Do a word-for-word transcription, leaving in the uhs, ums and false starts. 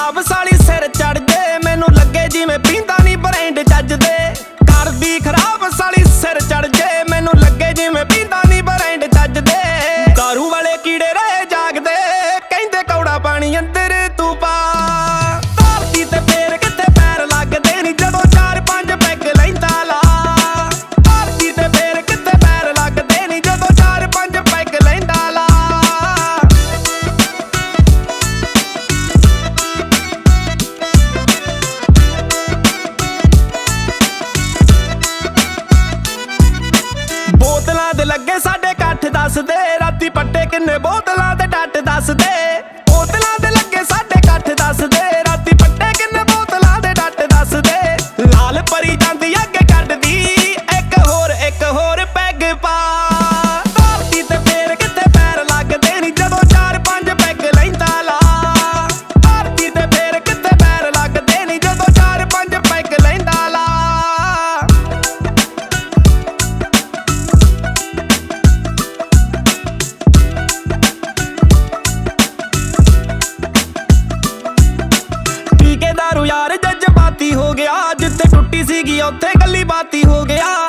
ਖਰਾਬ ਸਾਲੀ ਸਿਰ ਚੜਦੇ ਮੈਨੂੰ ਲੱਗੇ ਜਿਵੇਂ ਪੀਂਦਾ ਨਹੀਂ ਬ੍ਰਾਂਡ ਚੱਜਦੇ ਕਰਦੀ ਖਰਾਬ ਸਾਲੀ ਸਿਰ ਚੜਦੇ ਮੈਨੂੰ ਲੱਗੇ ਜਿਵੇਂ ਪੀਂਦਾ ਨਹੀਂ ਬ੍ਰਾਂਡ ਚੱਜਦੇ ਦਾਰੂ ਵਾਲੇ ਕੀੜੇ ਰਹੇ ਜਾਗਦੇ ਕਹਿੰਦੇ ਕੌੜਾ ਪਾਣੀ ਅੰਦਰ ਤੂੰ ਪਾ ਧਰਤੀ ਤੇ ਫੇਰ ਕਿੱਥੇ ਪੈਰ ਲੱਗਦੇ ਨੀ ਜਦੋਂ ਚਾਰ ਪੰਜ ਪੈਗ ਲੈਂਦਾ ਲਾ ਧਰਤੀ ਤੇ ਫੇਰ ਕਿੱਥੇ ਪੈਰ ਲੱਗਦੇ ਨੀ ਜਦੋਂ ਚਾਰ ਪੰਜ ਪੈਗ ਲੈਂਦਾ ਲਾ ਬੋਤਲਾਂ ਦੇ ਲੱਗੇ ਸਾਡੇ ਇਕੱਠ ਦੱਸਦੇ ਰਾਤੀ ਪੱਟੇ ਕਿੰਨੇ ਬੋਤਲਾਂ ਦੇ ਡੱਟ ਦੱਸਦੇ ਬੋਤਲਾਂ ਦੇ ਲੱਗੇ ਸਾਡੇ ਇਕੱਠ ਦੱਸਦੇ ਰਾਤੀ ਪੱਟੇ ਕਿੰਨੇ ਬੋਤਲਾਂ ਦੇ ਡੱਟ ਦੱਸਦੇ ਲਾਲ ਪਰੀ ਜਾਂਦੀ ਅੱਗੇ ਕੱਢਦੀ ਇੱਕ ਹੋਰ ਇੱਕ ਹੋਰ ਪੈਗ ਪਾ ਧਰਤੀ ਤੇ ਫੇਰ ਕਿੱਥੇ ਪੈਰ ਲੱਗਦੇ ਨੀ ਜਦੋਂ ਚਾਰ ਪੰਜ ਪੈਗ ਲੈਂਦਾ ਲਾ ਧਰਤੀ ਤੇ ਫੇਰ ਕਿੱਥੇ ਪੈਰ ਲੱਗਦੇ ਨੀ ਜਦੋਂ ਚਾਰ ਪੰਜ ਪੈਗ ਲੈਂਦਾ ਲਾ ਦਾਰੂ ਯਾਰ ਜਜ਼ਬਾਤੀ ਹੋ ਗਿਆ ਜਿੱਥੇ ਟੁੱਟੀ ਸੀਗੀ ਉੱਥੇ ਗੱਲੀ ਬਾਤੀ ਹੋ ਗਿਆ